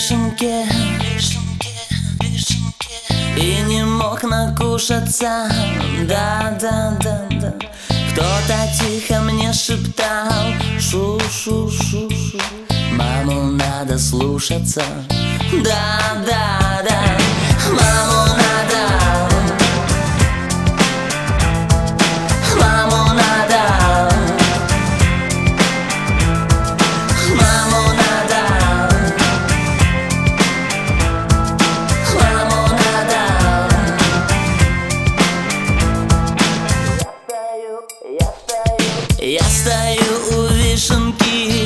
вишенке и не мог накушаться. Да-да-да-да. Кто-то тихо мне шептал: шу-шу-шу-шу, маму надо слушаться. Да-да-да, маму надо, маму надо, маму надо, маму надо. Я стою у вишенки,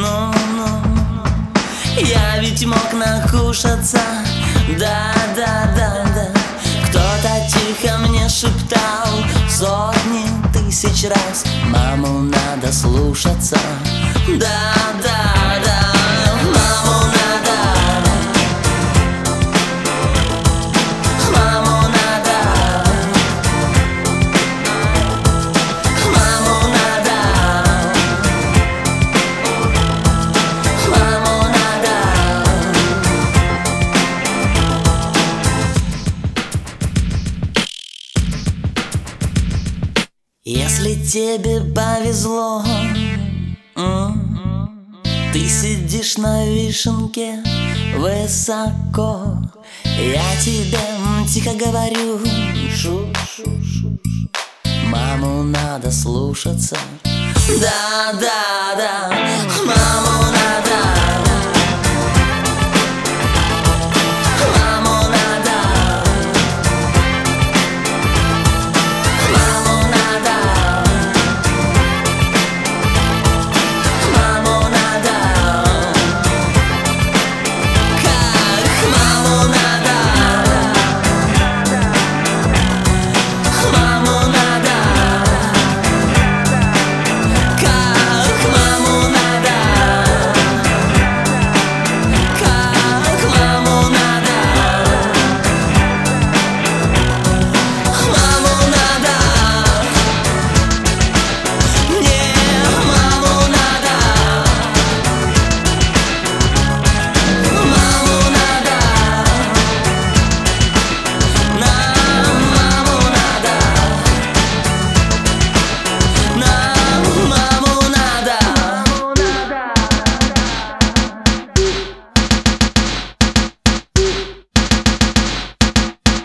я ведь мог накушаться. Да-да-да-да. Кто-то тихо мне шептал сотни тысяч раз: маму надо слушаться. Да-да-да, маму надо, маму надо, маму надо, маму надо. Если тебе повезло, ты сидишь на вишенке высоко, я тебе тихо говорю: шу-шу-шу, маму надо слушаться. Да-да-да,